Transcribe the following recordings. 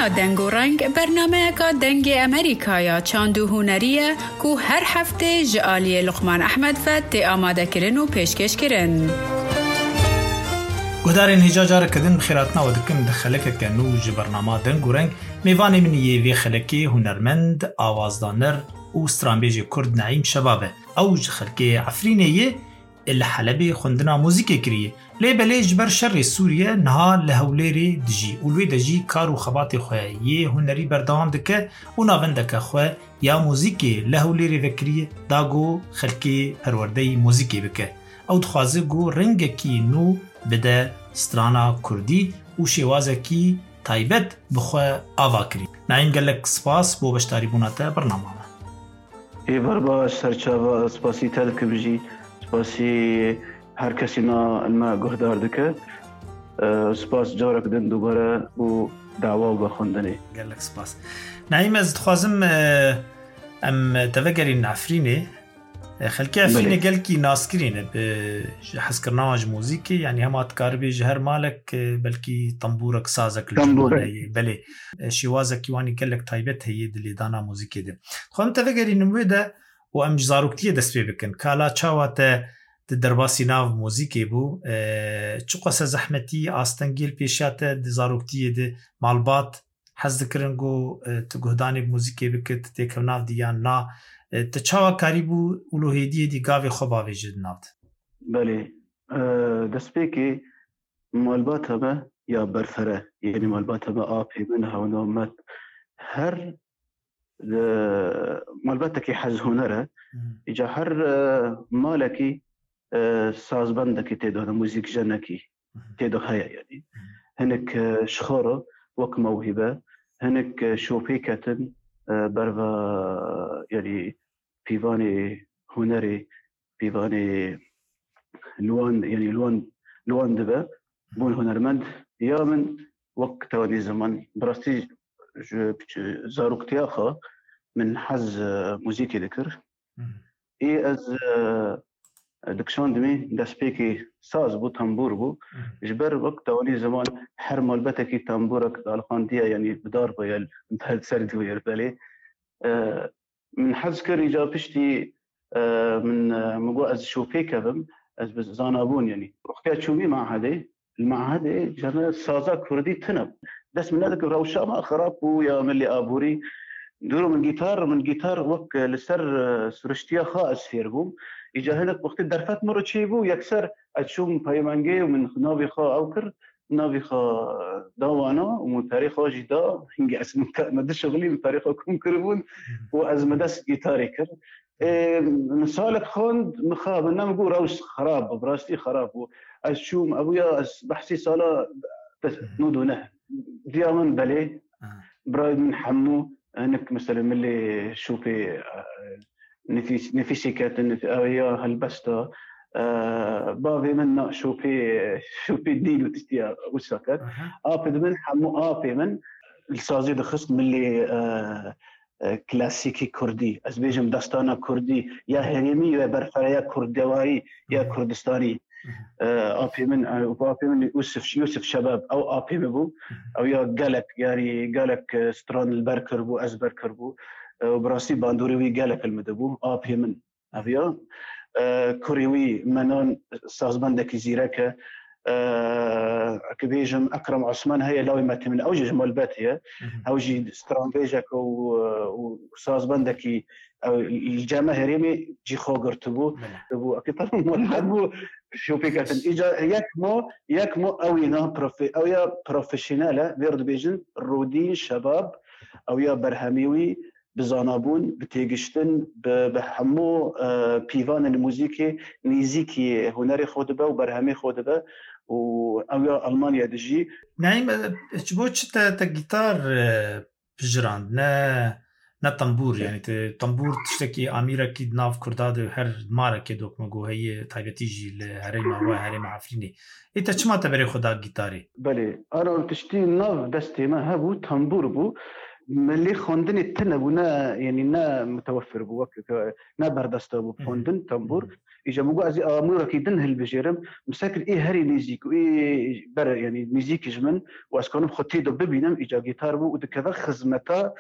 دنگ و رنگ برنامه که دنگ امریکا یا چاندو هنریه که هر هفته جعالی لقمان احمد فت آماده کرن و پیشکش کرن. گودارین هجاجار کدن بخیراتنا و دکم دخلک کنو ج برنامه دنگ و رنگ میوانی من یه خلکی هنرمند آوازدانر و استرانبیج کرد نعیم شبابه اوج خلکی عفرینیه الحلبي خندنا موسيقى كريه لي بلاج بر شر سوريا نها لهوليري دجي ولوي دجي كارو خباطي خويا هنري بردوام دكه ونافندك خويا يا موسيقى لهوليري فكريه داغو خلكي هروردي موسيقى بك او دخوازغو رنگكي نو بدا سترانا كردي وشوازكي تايبت بخوا افاكري نعيم قالك سپاس بو بشتاري بوناته برنامه اي بربا سرچاوا سپاسي تلك بجي سپاسی هر کسی نا الما گهدار دکه سپاس جارک دن دوباره و دعوا و بخوندنی قال سپاس نعیم از تخوازم ام تفکرین عفرینه خلکی عفرینه قال کی ناسکرینه به حس کرناج موسیقی یعنی هم اتکاربی جهر مالک بلکی طنبورک سازک طنبوره بله شوازک یوانی قالک تایبت هی دلی دانا موسیقی ده خون تفکرین موده و ام جزاروکتیه دست پی بکن کالا چاواته درباسی ناو موسیقی بو چو قصه زحمتی آستنگیل پیشاته دزاروکتیه ده مالبات حز دکرنگو تگهدانی موسیقی بکت تیکو ناو دیان نا تچاوا کاری بو اولوهیدیه دی گاوی خوباوی جد ناوت بله دست پی که مالبات همه یا برفره یعنی مالبات همه آبی منها و نومت هر مالباتك حز هنره إجا هر مالكي سازبندك تيدو هذا موسيقى جنكي تيدو هيا يعني هنك شخورة وك موهبة هنك شوبيكة برفا يعني بيفاني هنري بيفاني لوان يعني لوان دبا بون هنرمند يا من وقت تواني زمان براستي زاروكتياخا من حز موسيقي ذكر اي از دكشون دمي داسبيكي ساز بو تنبور بو جبر وقت توني زمان حر مالبتكي تنبورك الخانديه يعني بدار بيال بهل سرد وير بالي من حز كر اجا بشتي من مقو از شوفي كبم از زانابون يعني وقتها شومي معهدي المعهدي جرنا سازا كردي تنب دس من هذاك روشة ما خراب ويا ملي أبوري دورو من جيتار وك لسر سرشتيا خاص فيربوم إجا هناك وقت الدرفات مرة تشيبو يكسر أتشوم بايمانجي ومن نافي خا أوكر نافي خا داوانا ومن تاريخ جدا هنجي اسم مدى شغلي من تاريخ كم كربون وأزمدس جيتاري كر مسالك خوند مخاب نام جو روش خراب براستي خراب أتشوم أبويا بحسي صلاة نودونه ديامن بلي برايد من حمو انك مثلا ملي شوفي نفسي كات هي هالبستا بافي من شوفي ديلو تستيا وسكت ابد من حمو ابي من السازي دخص ملي كلاسيكي كردي ازبيجم داستانا كردي يا هريمي يا برفريا كردواري يا كردستاني آپی من یوسف شباب او آپی بو او یا گالک ستران البرکر بو از برکر بو و براسی باندوری گالک المدبو آپی من اویا کوریوی منان سازبنده کی زیرکه كبيجم أكرم عثمان هي لوي مات من أوجه مالباتية أوجي سترانبيجك وساز بندكي الجماهيري جي خوغر تبو أكتر مالبو شو بيكاتن إجا يكمو أوينا أو يا بروفيشنالة بيرد بيجن رودين شباب أو يا برهميوي بزانابون بتيجشتن بحمو بيفان الموسيقى نيزيكي هنري خودبه وبرهمي خودبه وأويا ألمانيا دجي نعيم تشبوش تا جيتار بجراند نا طنبور يعني طنبور تشتكي أميرة كي ناف كرداد هر مارة كدوك مجو هي تايبتيجي لهريمة هو هريمة عفريني إنت شو تبري خدا جيتاري بلي أنا تشتي ناف دستي ما هبو طنبور بو ملي خوندن التنبونا يعني نا متوفر بوك نا بردستو خوندن تنبور إجا مقو أزي آمور كيدن هالبجيرم مساكن إيه هري ميزيك وإيه بر يعني ميزيك جمن وأسكانم خطي دو ببينم إجا جيتار بو ودكذا خزمتا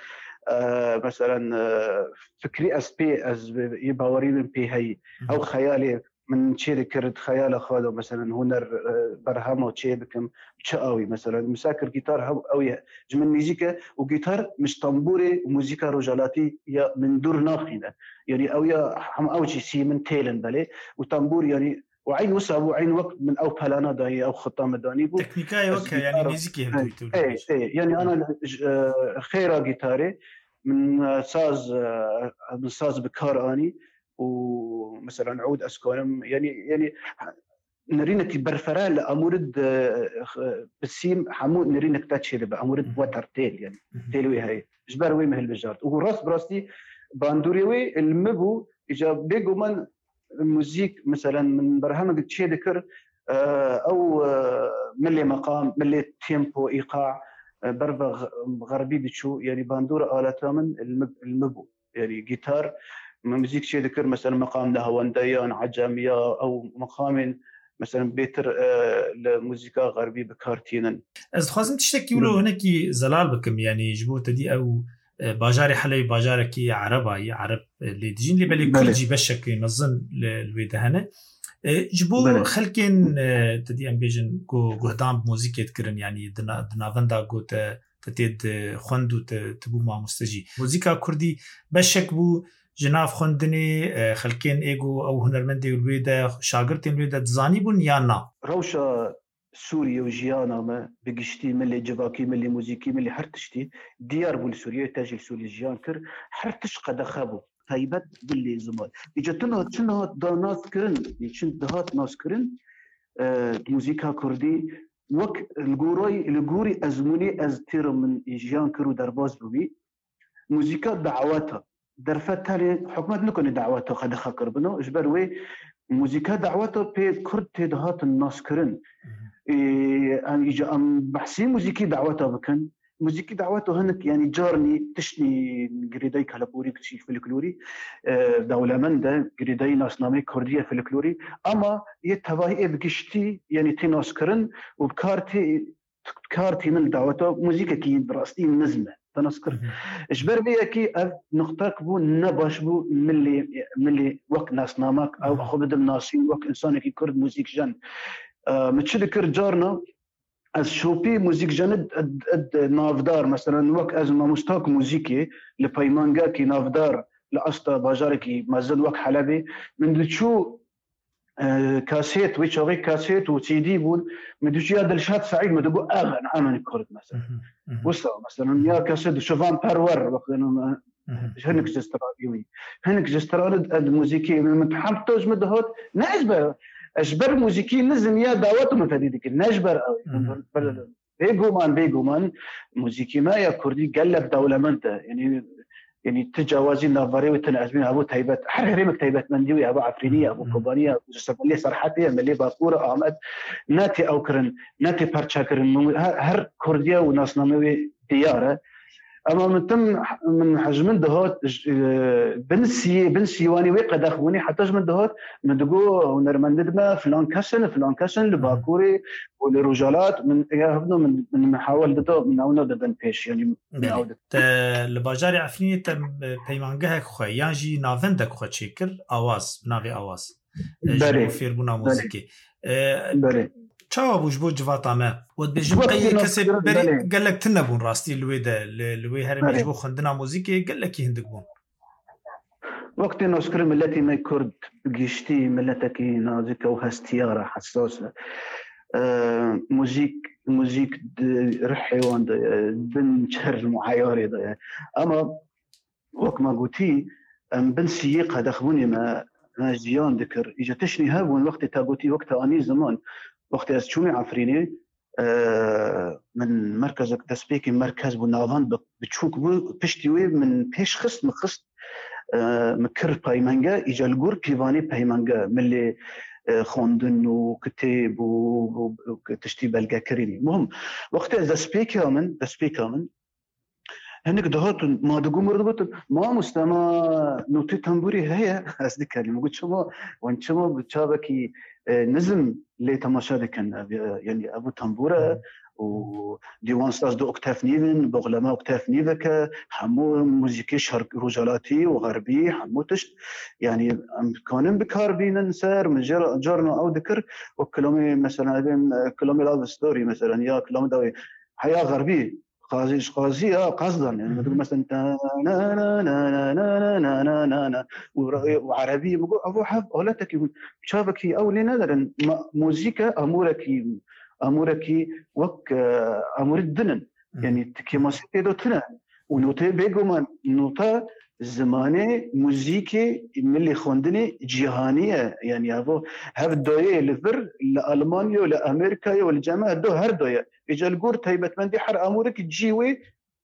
مثلا فكري أز يباوري من بي هاي أو خيالي من شيء كرد خيال خالو مثلا هنر برهام أو شيء بكم شقاوي مثلا مساكر جيتار أو جمن ميزيكا وجيتار مش طنبوري وموسيقى رجالاتي يا من دور ناخينة يعني أو يا هم أو شيء من تيلن بالي وطنبور يعني وعين وسع وعين وقت من أو بلانا داي أو خطام داني بو تكنيكاي وك يعني ميزيكي هندوي إيه يعني أنا خيرا جيتاري من ساز بكار أني ومثلا عود أسكونم يعني نرينك برفرال لأمورد بسيم حمود نرينك تاتشي دبا أمورد وتر تيل يعني تيلوي هاي جبروي مهل بجارت وراس براستي باندوريوي المبو إجا بيجو من الموزيك مثلا من برهامك تشي ذكر أو ملي مقام ملي تيمبو إيقاع بربغ غربي بتشو يعني باندور آلة من المبو يعني جيتار موزيك شيء ذكر مثلا مقام نهاونديان عجمية أو مقام مثلا بيتر لموسيقى غربي بكارتينن از خواستم تشتكي ولو هناك زلال بكم يعني جبوت دي أو باجاري حلي باجاركي عربي عرب اللي تجين اللي بالي كرجي بشك نظن الويدهنة جبو خلكين تدي أمبيجن قهدام بموسيقى تكرن يعني دنافندا قوت تتيد خوندو تبو مع مستجي موسيقى كردي بشك بو جناف خوندني خلكين ايجو او هنرمندي الويدا شاگرتين الويدا تزاني بون يانا روشا سوريا وجيانا ما بقشتي ملي جباكي ملي موزيكي ملي حرتشتي ديار بول سوريا تاجي سوريا جيان كر حرتش قد خابو هيبت باللي زمان اجتنا تشنا دا ناس كرن يشن دهات ناس كرن موزيكا كردي وك الغوري ازموني از تير من جيان كرو درباز بوي موزيكا دعواتها درفت تالي حكومت نكون دعواتها قد خاكر بنو اجبروي موزيكا دعواتها بي كرد تدهات الناس كرن ان يجا ام بحسي موزيكي دعواتها بكن موزيكي دعواتها هنك يعني جارني تشني قريداي كالابوري كتشي فلكلوري دولة من ده قريداي ناسنامي كردية فلكلوري اما يتهواهي بقشتي يعني تناس كرن وبكارتي من دعواتها موزيكا كي براستي نزمة تنسكر اجبر بيا كي نختاك بو نباش بو ملي وقت ناس نامك او خبد الناسين وقت انسان كي كرد موزيك جن متشذكر جارنا از شوبي موزيك جن نافدار مثلا وقت از ما مستاك موزيكي لبايمانجا كي نافدار لأستا باجاركي مازال وقت حلبي من تشو كاسيت ويشوغي كاسيت وسيدي بول مدوش يا دلشات سعيد مدقو اغن عمل كرد مثلا وصل مثلا يا كاسيت شوفان بارور وقت انه هنك جسترالي هنك جسترال الموسيقي متحمتوج مدهوت نجبر اجبر موسيقي لازم يا دعوته مفاديك نجبر بيجومان موسيقي ما يا كردي قلب دولة منته يعني تجاوزين نافاري وتنعزمين أبو تايبات حريمك تايبات منديوي أبو عفرينية أبو كوبانية جسمالي صرحاتية ملي باقورة أحمد ناتي أوكرن ناتي بارتشاكرن هر كردية وناس ناموي ديارة أما من حجم دهات بنسيواني وقد أخوني حتى من دهات مدقو ونرمندما فلان كسن لباكوري ولرجالات من يهبنوا من محاول ده من أونا دبن بيش يعني من أودة لباجاري عفريني تم بيمانجه خوي يانجي نافندك خو تشكر آواز بناوي آواز بري فيربونا موسيقى بري چاو بوجبو جواتا ما ود بجم قي كسب بري قال لك تنبون راستي لوي هر بجبو خندنا موسيقى قال لك يهندقون وقت نذكر ملتي ما كرد بقشتي ملتك نازك وهستيارة حساسة موزيك رحيوان بن شهر معياري ده اما وقت ما قلتي بن سيقة دخبوني ما جيان ذكر اجا تشني هابون وقت تاقوتي وقت اني زمان وقت أشومي عفريني من مركزك تسبيكي مركز بناظن بتشوك بشتوي من بيش خص مخص مكر بايمانجا إجا الجور كيفاني بايمانجا ملي خوندن وكتاب وتشتي بلقا كريني مهم وقت تسبيكي من هنك دهات ما دقوا مرضبط ما مستمع نوتي تنبوري هي أصدق كلمة قلت شما وان شما بتشابكي نزم لي تماشا كان يعني أبو تنبورة وديوان ساز دو أكتاف نيفن بغلما أكتاف نيفك حمو موسيقي شرق رجالاتي وغربي حمو تشت يعني كانن بكار بينن سر من جرنا أو ذكر وكلامي مثلا كلامي لاف ستوري مثلا يا كلام داوي حياة غربي قاضي قصدا يعني تقول مثلا نا نا نا نا نا نا نا نا وعربي بقول ابو حب اولتك شابك او لنادر موزيكا امورك وك امور الدنن يعني تكي موسيقى دو تنا ونوتي بيجومان نوتا زمانه موزيكي ملي خوندني جهانيه يعني هذا الدويه لفر لالمانيا ولا امريكا ولا الجامعه دو هر دويه اجا الجور تيبت مندي حر امورك تجيوي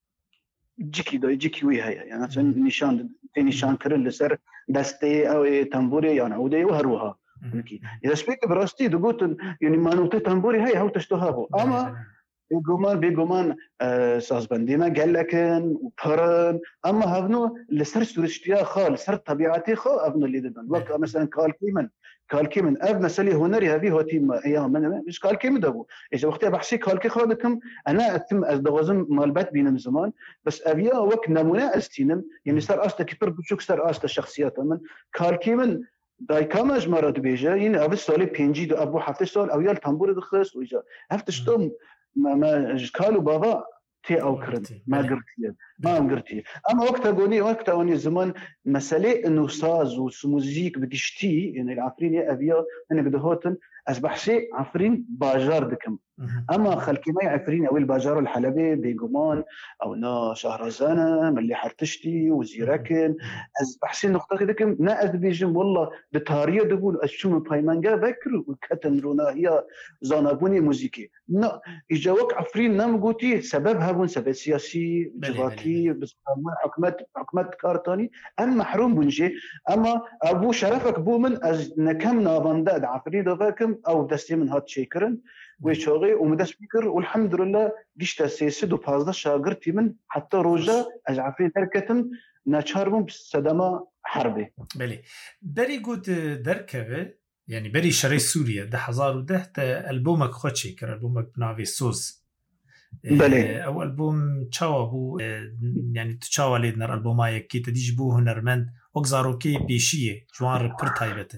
جيكي وي هي يعني مثلا نشان كرن لسر دستي او تنبوري يعني اودي وهروها اذا سبيك براستي دقوت يعني ما نوتي تنبوري هي هو تشتهابو اما بيجومان سازبندي ما قال لكن وبرن اما هبنو لسر سورشتيا خال سر طبيعتي خو ابنو اللي دبن وك مثلا قال كيمن اب مسالي هنري هذه هو تيم ايام من مش قال كيم دبو اذا وقتها بحسي قال كي خادكم انا اتم دوازم مالبات بين زمان بس ابيا وك نمونه استينم يعني صار استا كبر بشوك صار استا شخصيات من قال كيمن داي كامج مرات بيجا يعني ابو سالي بينجي دو ابو حفتش سال او يال تنبور دخس ويجا هفتشتم ما قالوا بابا تي او كرن ما قرتي اما وقت اغني زمان مساله انه ساز وموزيك بقشتي يعني العفرين يا ابيا انا بدهوتن اصبحشي عفرين باجار دكم اما خلكي ما عفرين او الباجار الحلبي بيقمان او نا شهرزانه ملي حرتشتي وزيركن اصبحشي نقطه دكم نا بيجم والله بتاريه دبول اشوم بايمانجا بكر وكتن رونا هي زانبوني موزيكي نا اجاوك عفرين نام قوتي سببها بون سبب سياسي جغاتي بس حكمت كارتاني اما محروم بنجي اما ابو شرفك بو من از نكمنا بنداد عفرين دفاكم او دستي من هات شيكرن ويشوغي ومدس بيكر والحمد لله قشتا سيسد وبازدا شاقرتي من حتى روجا از عفرين تركتم ناتشاربون بصدمة حربي بلي بري قد دركبه يعني بري شري سوريا 2010 ألبومك خود شكر ألبومك بناوي سوز بلي أو ألبوم تشاوا بو يعني تشاوا ليدنر ألبوماي كي تديج بو هنرمند وقزاروكي بيشية جوان ربر تايبته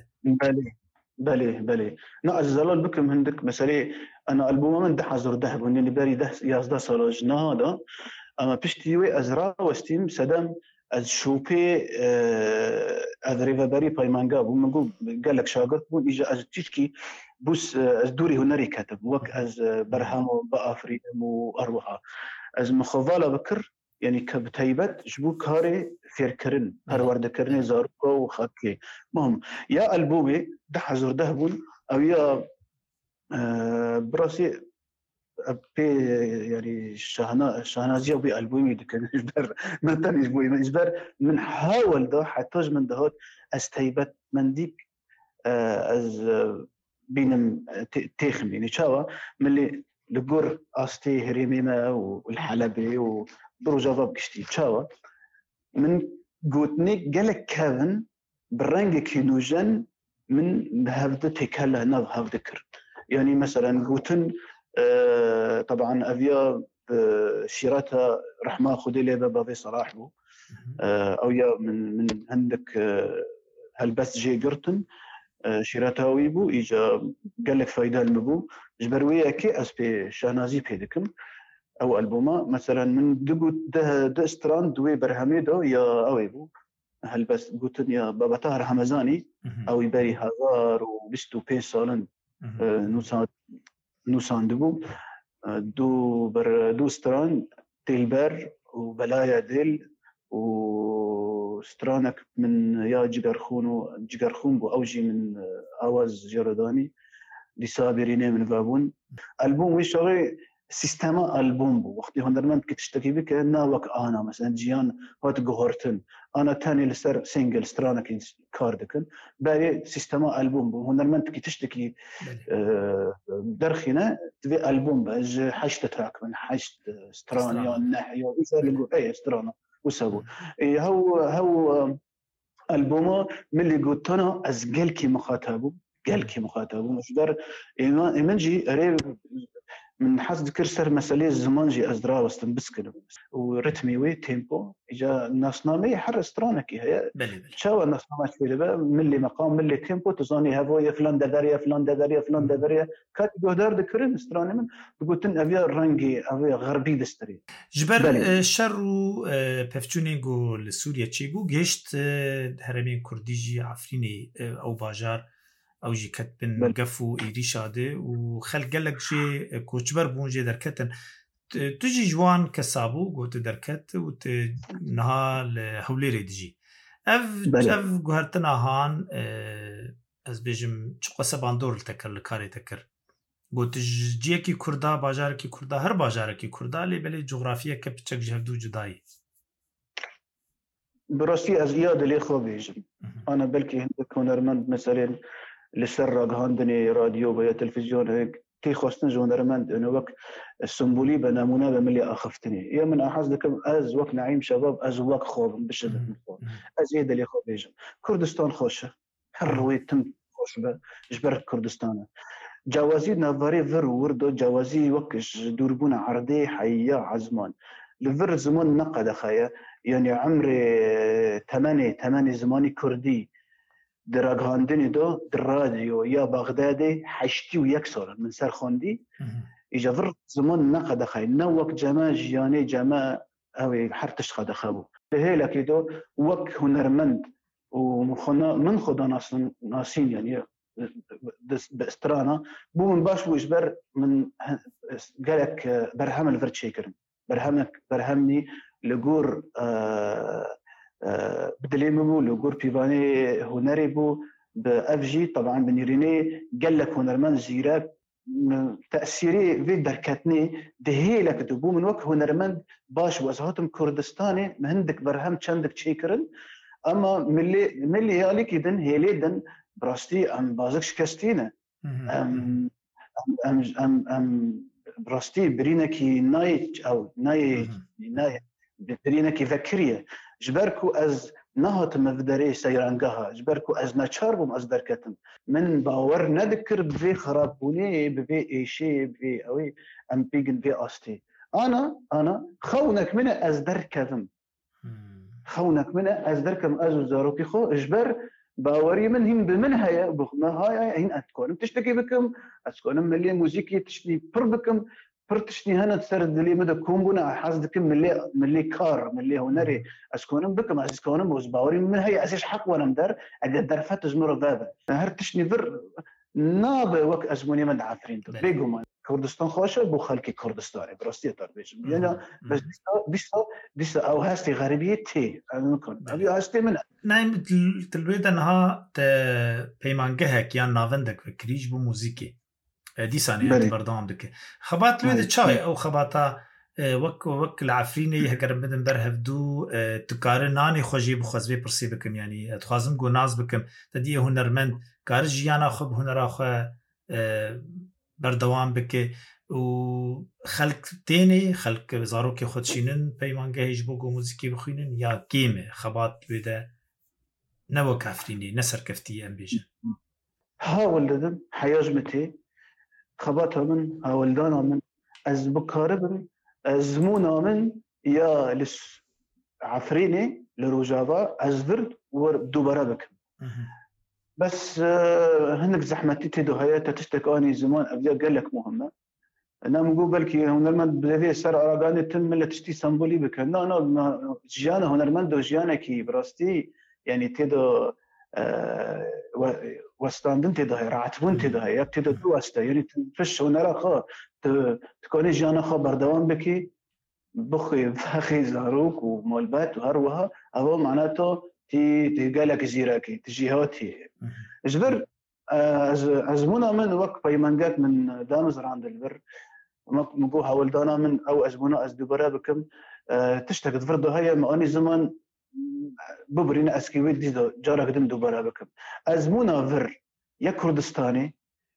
بلي نا الزلال بكم هندك مسألة أنا ألبوم من ده حزر ده بني بري ده يازدا سالوجنا هذا أما بشتيوي أزرا وستيم سدم از شوپی از ریوبری پایمانگا بو منگو قال لك شاگرد بو اجا از تشكي بوس از دوري هنري كاتب وك از برهام بافريم واروها از مخواله بكر يعني كبتيبت جبو كاري فيركرن پرورده كرني زاركو وخاكي مهم يا البومي ده حزر ده بون او يا براسي يعني شهنازية بي ألبومي دكان إجبار من تاني إجبوي إجبار من حاول ده حتىج من دهات استيبت من ديك از بينم تخم يعني شاوا من اللي لجور أستي هريمينا والحلبي وبروجافا بكشتي شاوا من قوتني جالك كافن برنج كينوجن من هذا تكلا نظ هذا ذكر يعني مثلا قوتن طبعا أفيا شيراتها رحمة خدي لي بابي صراحه أو يا من عندك هالبس جي قرتن شيراتها ويبو إيجا قال لك فايدة المبو جبروية كي أسبي شهنازي بيدكم أو ألبوما مثلا من دقو ده استران دوي برهمي دو يا أويبو هالبس قلتن يا بابا طاهر حمزاني أو يباري هزار وبستو بي سالن نوسان دبو دو ستران تيلبر وبلايا ديل وسترانك من يا جگرخون بو أوجي من آواز جرداني دي صابريني من بابون ألبوم ويشغي سيستما ألبوم بو وقتی هنرمند که تشتكي بك ناوك أنا مثلا جيان هات جوهرتن أنا تاني لسر سينجل سترانا كين كاردكن باقي سيستما ألبوم بو هنرمند که تشتكي درخينا تبي ألبوم باج حشت تراك من حشت سترانا يا الناحية ويسأل أي سترانا وسبو هو ألبومه من اللي قلت أنا أزقل كي مخاطبه مش دار إيمانجي قريب من حس ذكر سر مسألة الزمان جي أزرا واستنبس كده ورتمي وتيمبو إجا الناس نامي حر استرانك هي شو الناس نامش في لبا ملي مقام ملي تيمبو تزاني هذا فلان داريا كات جودار ذكرين استراني من بقولتن أبي رنجي أبي غربي دستري جبر شرو بفتشونيغو لسوريا تشيغو جيشت هرمين كرديجي عفريني أو باجار او جي كتبن قفو إيريشاده وخلق لك جي كوچبر بون جي دركتن تجي جوان كسابو قوت دركت وتنها لحولي ريدجي اف قهرتنا هان از بيجم چقوسه باندور لتكر لكاري تكر قوت جيكي كردا باجاركي كردا هر باجاركي كردا لي بلي جغرافيا كبچك جهدو جداي براسي از ياد لي خو بيجم انا بلكي هندك هنرمند مثلا لسر هاندني راديو ويا تلفزيون هيك تي خواستن جونرمند انه وقت السمبولي بنمونه بملي اخفتني يا من احزكم از وقت نعيم شباب از وقت خوب بشده از يد اللي خوب يجم كردستان خوشه هروي تم خوش به جبر كردستان جوازي نافاري فر وردو جوازي وقش دوربون عرضي حيا عزمان لفر زمان نقد خايا يعني عمري 8 زماني كردي درغاندني دو دراديو يا بغدادي حشتي ويكسر من سر خوندي اجا فر زمان نقد خاي نوك جما جياني جما او حرتش خد خابو هيلا كيدو وك هنرمند ومخنا من خدا ناسين يعني باسترانا بو من باش وجبر من قالك برهم الفرتشيكرن برهمني لجور بدليمو لجور بيباني هنري بو بأفجي طبعا بنيريني قال لك هنرمان زيراب تأثيري في دركتني دهيلك دبو من وقت هنرمان باش وزهاتم كردستاني مهندك برهم چندك تشيكرن اما ملي يالك يدن هيليدن براستي ام بازك شكستينه ام براستي برينكي نايت او ناي برينكي ذكريه جبركو از نهت مفدري سيرانقها جبركو از نشاربم از دركتم من باور نذكر بفي خرابوني بفي ايشي بفي اوي ام بيجن في استي انا خونك من از دركتم خونك من از دركم از زاروكي خو اجبر باوري من هم بمنها يا بخنا هاي هين اتكون تشتكي بكم اتكون ملي موسيقى تشتي بربكم برتشني هنا تسرد لي مدى كومبونا حاسدكم ملي كار ملي هنري اسكون بكم اسكون بوز باوري من هي اساس حق وانا مدار اقدر فتزمر بابا هرتشني فر ناب وك ازموني مد عفرين بيجوما كردستان خوشه بو خلقي كردستاني براستي تربيش يعني بس ديس او هاستي غربيتي ممكن ابي هاستي من نايم تلويد انها بيمانجهك يعني نافندك فكريج بو موسيقي دي ثانيه بردام دك خبات لويد تشاي او خباتا وك العفريني هكر بدن برهف دو تقارناني خوجي بخزبي برسي بكم يعني اتخازم جو ناز بكم تدي هنرمند كارجيانا خب هنرا خو بردوام بك و خلق تاني خلق زاروكي خودشينن بيمانجهيج بوغو موسيقي بخوينن يا كيمه خبات لويد نو كافريني نسر كفتي ام بيجن ها ولدن حياجمتي خباتها من ولدانا من از بكاربن زمونا من يا لس عفريني لروجافا از فرد ودوباره بكم بس هنك زحمتي تدو هياتا تشتكاني زمان ابدا قال لك مهمه انا نقول بلكي هنرمند بذي سر اراغاني تم اللي تشتي سمبولي بك انا جيانا هنرمند جيانا كي براستي يعني تدو وستاندن تدو هي رعتبون تدو هي تدو دوستا يعني تفش هنرا خا تكوني جيانا خا بردوام بكي بخي زاروك ومولبات وهروها او معناته تي قالك زيراكي تجيهاتي جبر ازمونا من وقت بيمانجات من دامز راند البر مقو هولدانا من أو أزبونا أزدبرا بكم تشتكت فرضو هيا ما أني زمان ببرينا أسكيوي ديزو جارة قدم دوبرا بكم أزمونا فر يا كردستاني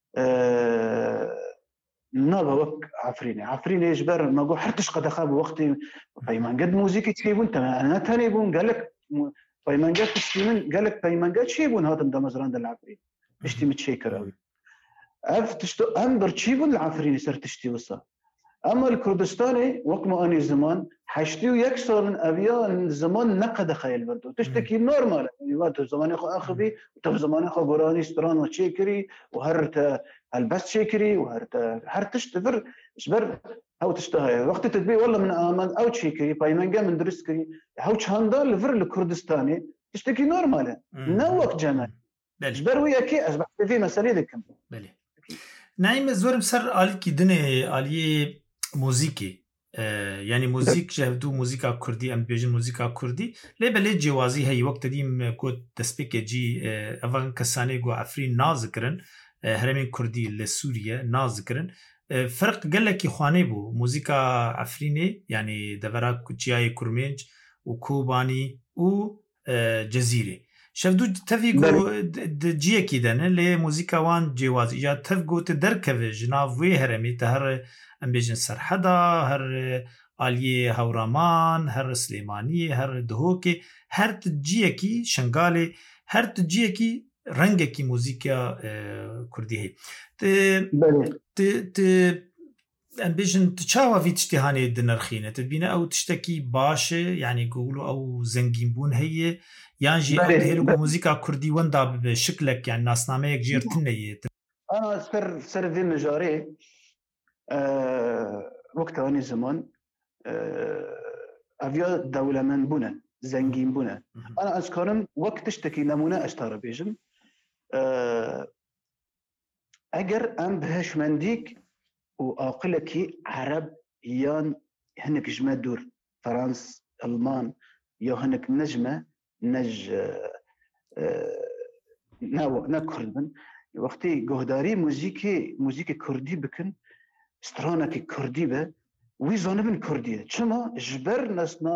نابا وك عفريني يجبر ما قو حرتش قد أخاب وقتي فايمان قد موسيقى تشيبون أنا تاني بون قالك فايمان قد تشتيمن قالك فايمان قد شيبون هذا مدامزران دل عفرين اشتي متشيكر أوي أف تشتو أمبر تشيبون العفريني سر تشتي وصا أما الكردستاني وقت ما أني زمان حشتيو يكسر من أبيان زمان نقد خيال بردو تشتكي نورمال يعني وقت زمان يخو أخبي وتف زمان يخو قراني ستران وشيكري وهرت البس شيكري وهرت تشتفر إشبر هاو تشتهي وقت تدبي والله من آمان أو شيكري بايمان جا من درسكري هاو تشاندار لفر الكردستاني تشتكي نورمال نوك جمال إشبر وياكي أصبح في مسألة ذكم بله نعم زورم سر آلی کی دنه آلی موزیکی یعنی موزیک جهدو موزیکا کردی ام بیجن موزیکا کردی لبله جوازی هی وقت دیم کو تسبیک جی اوان کسانی گو عفرین ناز کرن هرمین کردی لسوریه ناز کرن فرق گله کی خانه بو موزیکا عفرینه یعنی دورا کوچیای کرمنج و کوبانی و جزیره شفدو تفيقو جيه كيدانه لي موزيكا وان جواز يا تفقو تدركه جناوي هرمي تهر امبيجن سرحدا هر آليه هورامان هر سليماني هر دهوكي هر تجيه كي شنغالي هر تجيه كي رنگ كي موزيكا كردي هي ت امبيجن تشاوا في تشتهاني دنرخينه تبينا او تشتكي باشه يعني يقولوا او زنگين بون هي يعني هلو موسيقى كردي وندا بشكلك يعني ناسنامه يجير تنيه انا سر في مجاري وقت اني زمان افيا دوله من بنا زنگين بنا انا اذكرم وقت تشتكي نمونه اشتار بيجن اگر ام بهش منديك واقلكي عرب يان هنك جمع دور فرنسا المان يا هنك نجمه نج نكردن وقتی گهداری موزیک کردی بکن سترانه که کردی به وی زانبن کردیه چما جبر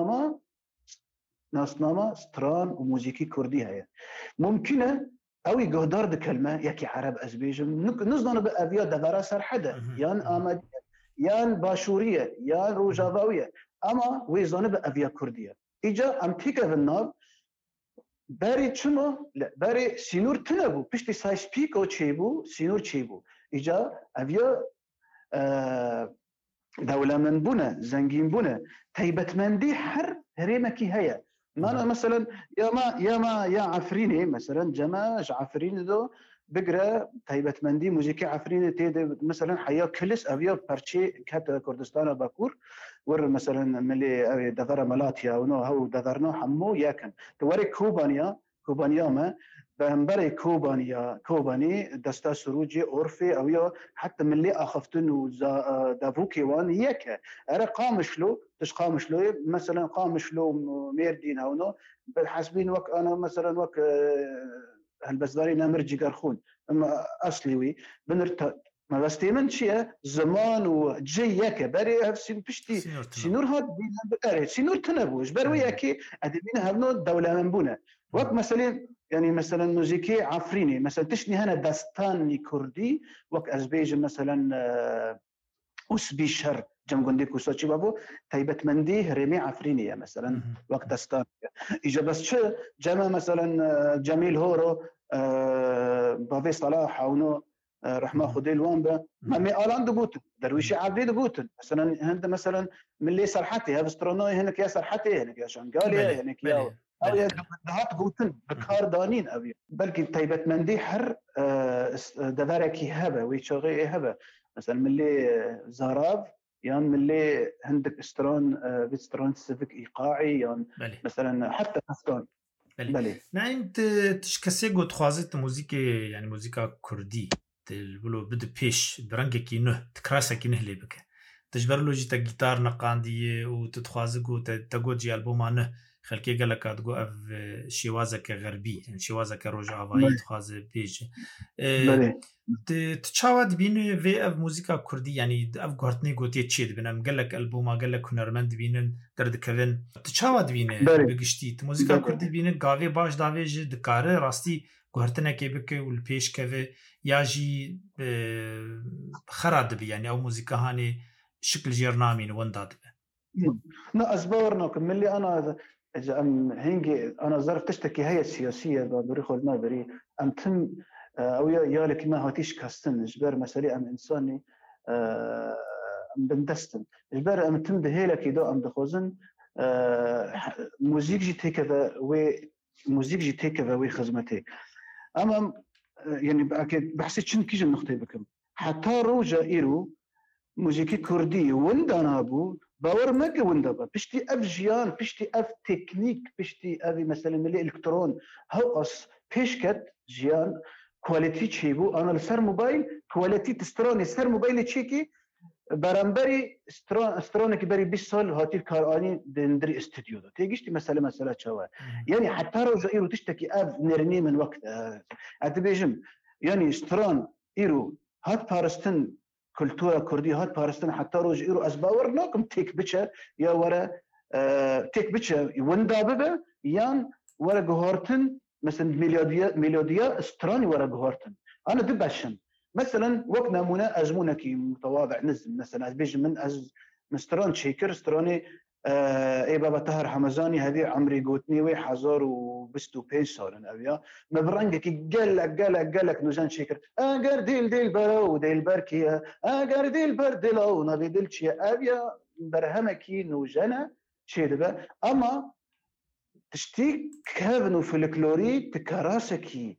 ناسنامه ستران و موزیکی کردی هیا ممکنه اوی گهدار ده کلمه یکی عرب ازبیجم نزدانه به اویا دورا سرحده یان آمدیه یان باشوریه یان روجاواویه اما وی زانبه اویا کردیه ایجا ام پیکه وناب باری چما باری سینور تنبو پشتی سایس پیکو چیبو سینور چیبو ایجا اویا دوله من بونه زنگین بونه تایبتمندی هر هریمکی هیا ما مثلا يا عفريني مثلا جماج عفريني دو بقرا تایبتمندی موزیکی عفرینی تیده مثلا حیا کلیس اویا پرچه کت کردستان باکور ور مثلا ملی دفر ملاتیا و نو هاو دفرنا حمو یکن توری کوبانیا ما بهمبري كوباني دستا سروجي اورفي اويا حتى ملي اخفتن و دافوكي وان يك ارا قامشلو مثلا قامشلو ميردين هونو حاسبين وك انا مثلا وك هالبسداري نمرجي قرخون اما اصلي وي بنرت ما بستيمن شيء زمان وجي يك بري هفسين بشتي سينور هاد بين سينور تنبوش بروي يكي ادبين هبنو دوله منبونه وقت مثلا موزيكي عفريني مثلا تشني هنا داستاني كردي وقت ازبيج مثلا اسبي شر جم قندي كوسوتشي بابو تايبت مندي ريمي عفريني مثلا وقت داستان اجا بس شو جما مثلا جميل هورو بافي صلاح او رحمه خديل وانبا مامي الان دبوت درويشي عبدي دبوت مثلا هند مثلا من اللي صرحتي هبسترونوي هناك يا صرحتي هناك يا شنغالي هناك يا او دهات قوتن بكار دانين ابي بلكي تايبت مندي حر دفاركي هبه ويشغي هبه مثلا من اللي زهراف يعني من اللي عندك استران سيفيك ايقاعي يعني مثلا حتى كستان بله نعم تشكسي قد خوازت موزيكي يعني موزيكا كردي تقولوا بده بيش برنجكي نه تكراسكي نه ليبك تجبر له جيتا جيتار نقانديه وتتخوازق وتقود جي ألبوم نه خلکی گلک ادگو اف شیوازک غربی شیوازک روج آوایی تخوازه بیج تچاوت بین و اف موزیکا کردی یعنی اف گارتنی گوتی چید بینم گلک البوما گلک هنرمند بینن درد کردن تچاوت بینه بگشتی موزیکا کردی بینه گاوی باش داویج دکاره راستی گارتنه که بکه ول پیش که یا جی خراد بی یعنی او موزیکا هانی شکل جرنامین ونداد به نا أزبورنا كملي أنا إذا هنجي أنا ظرف تشتكي هي السياسية بدوري خود ما بري أم تم أو يا لك ما هاتيش كاستن إجبار مسألة أم إنساني أم بندستن إجبار أم تم دهيلة كده أم دخوزن موزيك جي تيكذا وموزيك جي تيكذا وخدمتي أما يعني بحسيت شن كيجي النقطة بكم حتى روجا إيرو موزيكي كردي وندانا بو باور ماكي وندابا بشتي اف جيان بشتي اف تكنيك بشتي افي مثلا ملي الكترون هوقص بيشكت جيان كواليتي تشيبو انا لسر موبايل كواليتي تستروني سر موبايل تشيكي برامبري سترونك بري 20 سال هاتي الكاراني دندري استوديو تيجيشتي مساله تشاوا يعني حتى رجع ايرو تشتكي اف نرني من وقت اتبيجم يعني سترون ايرو هات بارستن كلتورة كردية هات بارستان حتى روج إيرو أزباور ناكم تيك بيتشا يا ورا تيك بيتشا وندا ببا يان ورا جهورتن مثلا ميلوديا استراني ورا جهورتن أنا دباشن مثلا وقت نمونة أزمونة كي متواضع نزم مثلا أزبيج من مستران شيكر استراني اي بابا طاهر حمزاني هذه عمري قوتني وي حزار وبستو بيسار أبيا مبرنجك قالك نوزان شكر اگر ديل برو ديل بركيا اگر ديل بردلو نبي دلشي أبيا برهمكي نوجانا شي دبا اما تشتيك كابنو فلكلوري تكراسكي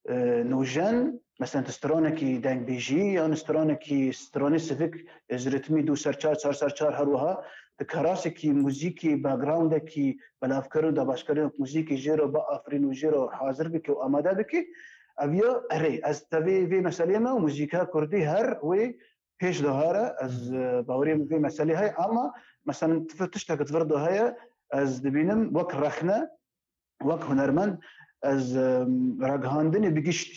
نوجان مثلا تسترونكي دانج بيجي يعني ستروني سيفيك ازرتمي دو سرچار هروها كراسكي موزيكي باغراوندكي بالافكار دا باشكاري موزيكي جيرو با افرين وجيرو حاضر بك واماده بك ابيا اري از تبي في مساله ما موزيكا كردي هر وي بيش ظهاره از باوري في مساله هاي اما مثلا تفتشتك تفرض هيا از دبينم وك رخنه وك هنرمند از راغهاندني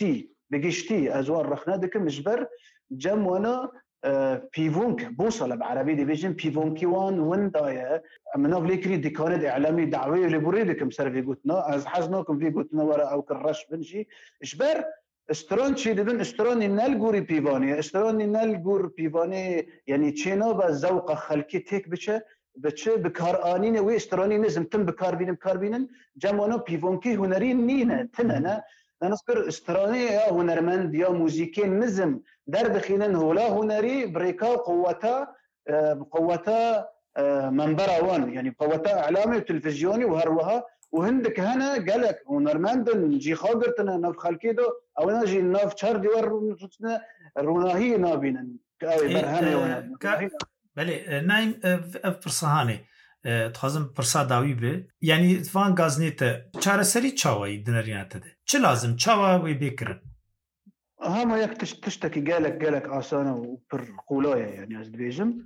بگشتی از ور رخنه دکم جبر جم وانا بيفونك بوصل بعربي دي بيجن بيفونكي وان وندايا من اغليكري ديكانه اعلامي دعويه لبريدكم سر في قلتنا از حزناكم في قلتنا ورا او كرش بنجي جبر استرانشي دبن استراني نلغوري بيفاني استراني نلغور بيفاني يعني تشينا بذوق خلقي تك بچه بکارانین و استرانی نزم تم بکار بینن جمعنا پیوانکی هنری نینه تنه نذكر استراني يا هنرمند يا موزيكي نزم در بخينن هولا هنري بريكا قوتا منبرا وان يعني قوتا اعلامي وتلفزيوني وهروها وهندك هنا قالك هنرمند نجي خاطرتنا نف خلكيدو او نجي نف شهر ديور روناهي نابين برهانه بله نایم فرصهانه تخازم پرسا داوی به یعنی فان گازنیت چاره سری چاوی دنرینات ده چه لازم چاوا وی بکرن هما یک تشتكي قالك آسانه وبر قولايا يعني از بيجم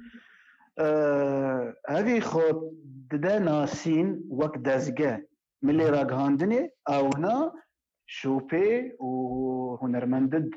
هذه خود دا ناسين وقت دازقا من اللي راقهاندني او هنا شوبي وهنرمندد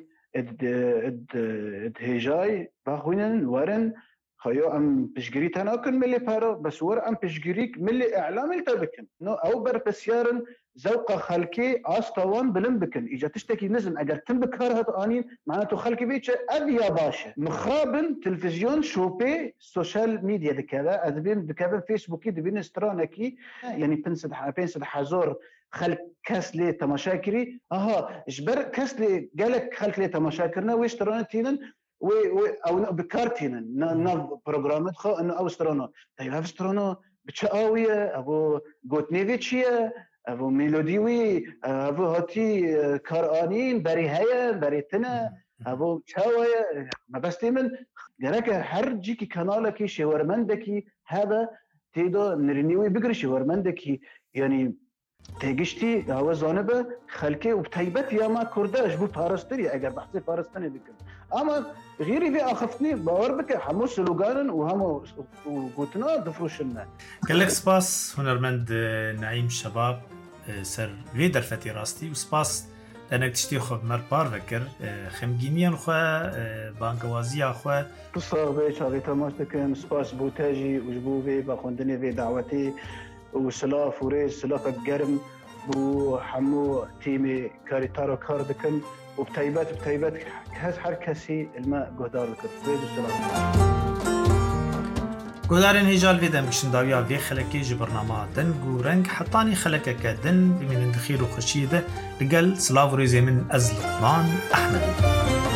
اد هيجاي باخوينن ورن خيو ام بشجري تناكن ملي بارو بس ور ام بشجريك ملي اعلام التبكن نو او بر بسيارن ذوق خلقي استوان بلم بكن اجا تشتكي نزم اگر تم بكارهت انين معناته خلقي بيتش ابيا باشا مخابن تلفزيون شوبي سوشيال ميديا دكذا ادبين دكذا فيسبوك دبين استرانكي يعني بنسد حزور خلق كاسلي تماشاكري جبر كاسلي قالك خلق لي تماشاكرنا ويشترونتينن او بكارتين ناف برنامج خو انه او سترونو طيب هاف سترونو بتشاويه ابو غوتنيفيتشيا ابو ميلوديوي ابو هاتي كارانين بري هيا بريتنا ابو تشاويه ما بس من جراك حرجيكي كانالكي شورمندكي هذا تيدو نرنيوي بقري شورمندكي يعني تيجشتي هو زانبه خلقي وبتيبت يا ما كرداش بو فارستري اگر بحثي فارستاني بكم اما غيري في اخفتني باور بك همو سلوغان وهمو وقوتنا دفروشنا كلك سباس هنرمند نعيم شباب سر فيدر فتي راستي وسباس لأنك تشتي خب مربار فكر خمجينيان خوا بانكوازيا خوا قصة بيش هذه تماش تكن سباس بوتاجي وجبو في باخوندني في دعوتي وسلاف وريز سلاف الجرم وحمو تيمي كاريتارو كاردكن وبتايبات هز حركسي الماء قهدار لكن ريز السلاف گودارن هجال ویدم کشن داویا وی خلکی جبرنامه دن گورنگ حتانی خلکه که دن بمین اندخیر و خشیده لگل سلاو ریزی من از لقمان احمد